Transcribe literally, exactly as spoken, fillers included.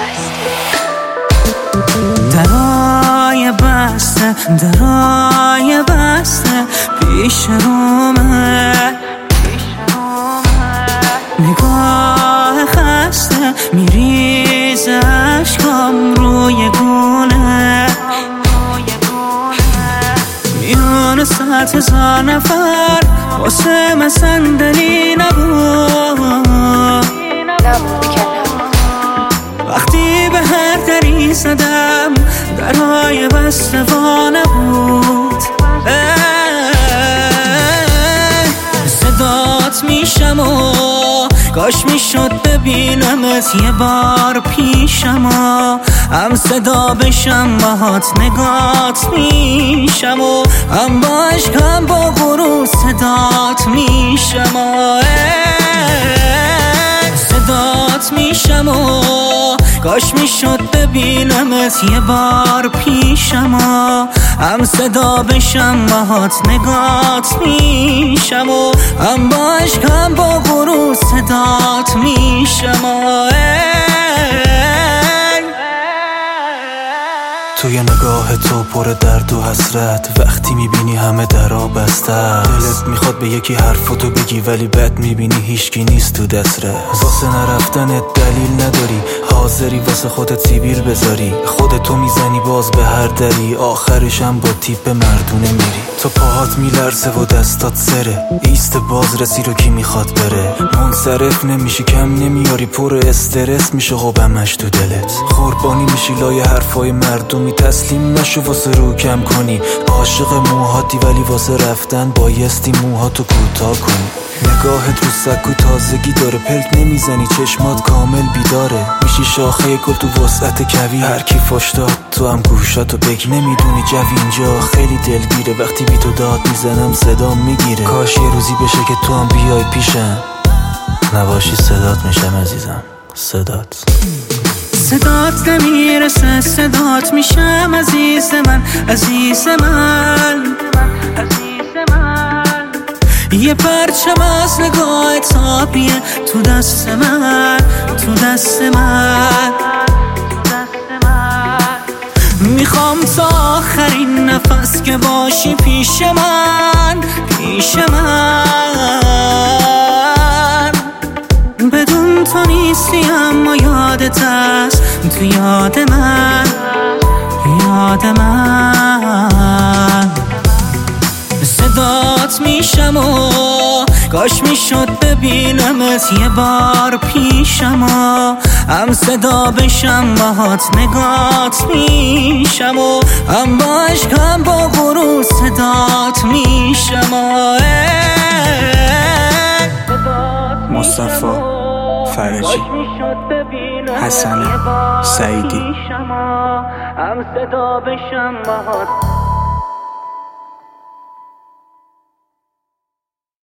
درای بسته درای بسته پیش رومه، نگاه خسته میریزه اشکام روی گونه، میان صد هزار نفر واسه من صندلی نبود. وقتی به هر دری زدم درهای بسته وا نبود. صدات میشم و کاش میشد ببینمت یه بار پیشم و هم صدا بشم باهات نگات میشم و هم با عشق هم با غرور صدات میشم و صدات میشم و کاش میشد ببینمت یه بار پیشم و هم صدا بشم باهات نگات میشم و هم با عشق هم با غرور صدات میشم و توی نگاه تو پر درد و حسرت، وقتی میبینی همه درا بسته است. دلت میخواد به یکی حرفاتو بگی ولی بد میبینی هیچکی نیست تو دسترس. واسه نرفتنت دلیل نداری، حاضری واسه خودت سیبیل بذاری. خودتو میزنی باز به هر دری، آخرشم با تیپ مردونه میری. تو پاهات میلرزه و دستات سره، ایست باز رسی رو کی میخواد بره. منصرف نمیشی کم نمیاری، پر استرس میشه غبمش تو دلت. قربانی میشی لای حرفای مردمی، تسلیم نشو واسه رو کم کنی. عاشق موهاتی ولی واسه رفتن بایستی موهاتو کوتاه کنی. نگاهت رو سکو تازگی داره، پلک نمیزنی چشمات کامل بیداره. میشی شاخه گل تو وسعت کوی، هر کی فاش داد تو هم گوشاتو بگی. نمیدونی جو اینجا خیلی دلگیره، وقتی بی تو داد میزنم صدام میگیره. کاش یه روزی بشه که تو هم بیای پیشم، نباشی صدات میشم عزیزم، صدات صدات نمیرسه صدات میشم عزیز من، عزیز من، عزیز من. یه پرچم از نگاه تابیه تو دست من، تو دست من. میخوام تا آخرین نفس که باشی پیش من، پیش من. بدون تو نیستی اما یادت هست تو یاد من، یاد من. صدات میشم و کاش میشد ببینمت یه بار پیشم و هم صدا بشم باهات نگات میشم و هم با عشق هم با غرور صدات میشم و مصطفی فرجی، حسن سعیدی. هم صدا بشم باهات